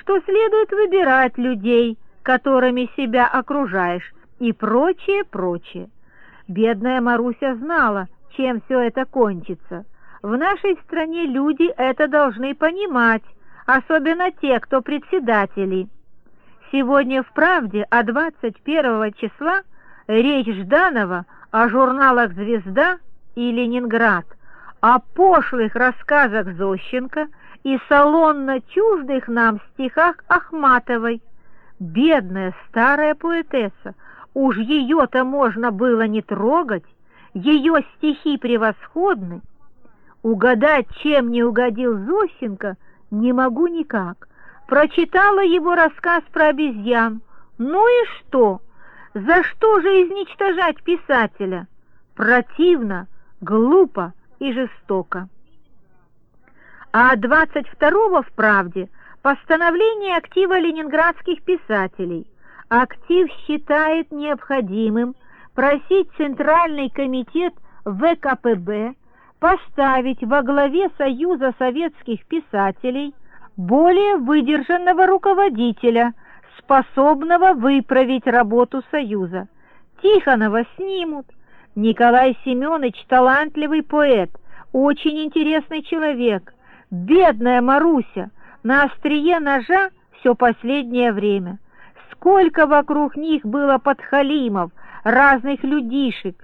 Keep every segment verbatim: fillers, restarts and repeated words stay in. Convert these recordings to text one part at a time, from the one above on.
что следует выбирать людей, которыми себя окружаешь, и прочее, прочее. Бедная Маруся знала, чем все это кончится. В нашей стране люди это должны понимать, особенно те, кто председатели. Сегодня в «Правде» от двадцать первого числа речь Жданова о журналах «Звезда» и «Ленинград», о пошлых рассказах Зощенко и салонно чуждых нам стихах Ахматовой. Бедная старая поэтесса, уж ее-то можно было не трогать, ее стихи превосходны. Угадать, чем не угодил Зощенко, не могу никак. Прочитала его рассказ про обезьян. Ну и что? За что же изничтожать писателя? Противно, глупо и жестоко. А двадцать второго в «Правде» постановление актива ленинградских писателей. Актив считает необходимым просить Центральный комитет вэ ка пэ бэ поставить во главе Союза советских писателей более выдержанного руководителя, способного выправить работу Союза. Тихонова снимут. Николай Семенович талантливый поэт, очень интересный человек. Бедная Маруся на острие ножа все последнее время. Сколько вокруг них было подхалимов, разных людишек.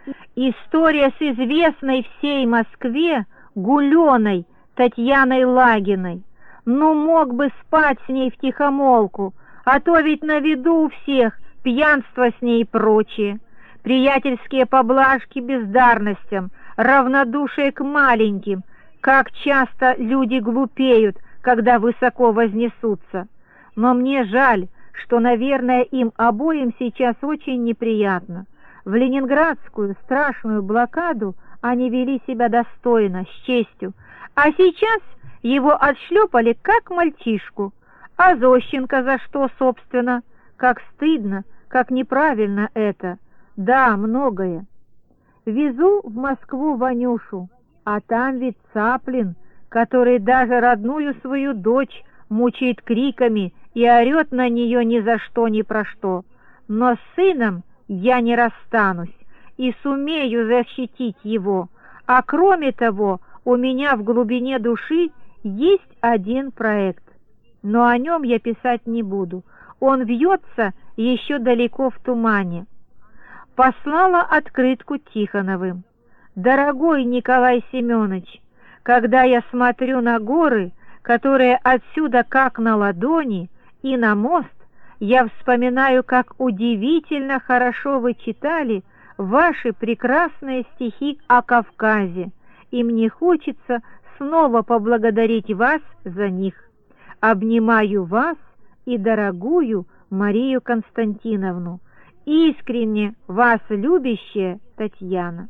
История с известной всей Москве Гуленой Татьяной Лагиной. Ну, мог бы спать с ней втихомолку, а то ведь на виду у всех пьянство с ней и прочее. Приятельские поблажки бездарностям, равнодушие к маленьким. Как часто люди глупеют, когда высоко вознесутся. Но мне жаль, что, наверное, им обоим сейчас очень неприятно. В ленинградскую страшную блокаду они вели себя достойно, с честью, а сейчас его отшлепали как мальчишку. А Зощенко за что, собственно? Как стыдно, как неправильно это. Да, многое. Везу в Москву Ванюшу, а там ведь Цаплин, который даже родную свою дочь мучает криками и орет на нее ни за что, ни про что. Но с сыном я не расстанусь и сумею защитить его. А кроме того, у меня в глубине души есть один проект. Но о нем я писать не буду. Он вьется еще далеко в тумане. Послала открытку Тихоновым. Дорогой Николай Семенович, когда я смотрю на горы, которые отсюда как на ладони, и на мост, я вспоминаю, как удивительно хорошо вы читали ваши прекрасные стихи о Кавказе, и мне хочется снова поблагодарить вас за них. Обнимаю вас и дорогую Марию Константиновну. Искренне вас любящая Татьяна.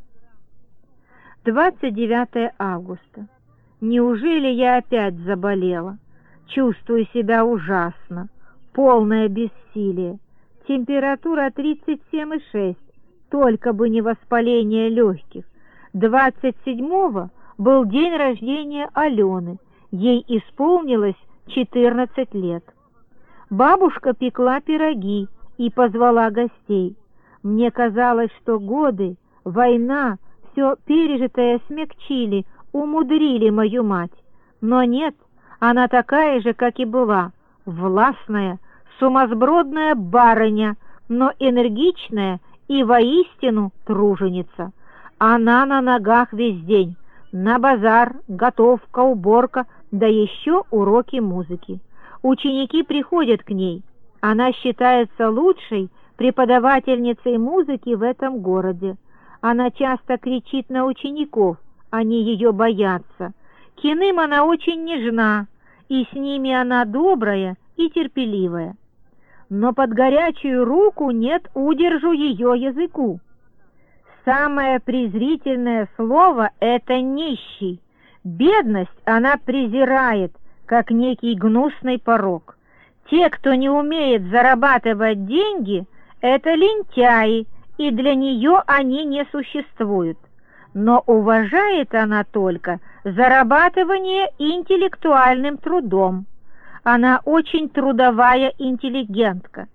двадцать девятое августа. Неужели я опять заболела? Чувствую себя ужасно. Полное бессилие. Температура тридцать семь и шесть. Только бы не воспаление легких. двадцать седьмого был день рождения Алены. Ей исполнилось четырнадцать лет. Бабушка пекла пироги и позвала гостей. Мне казалось, что годы, война, все пережитое смягчили, умудрили мою мать. Но нет, она такая же, как и была, властная, сумасбродная барыня, но энергичная и воистину труженица. Она на ногах весь день, на базар, готовка, уборка, да еще уроки музыки. Ученики приходят к ней. Она считается лучшей преподавательницей музыки в этом городе. Она часто кричит на учеников, они ее боятся. К иным она очень нежна, и с ними она добрая и терпеливая. Но под горячую руку нет удержу ее языку. Самое презрительное слово — это нищий. Бедность она презирает, как некий гнусный порок. Те, кто не умеет зарабатывать деньги, это лентяи, и для нее они не существуют. Но уважает она только зарабатывание интеллектуальным трудом. Она очень трудовая интеллигентка.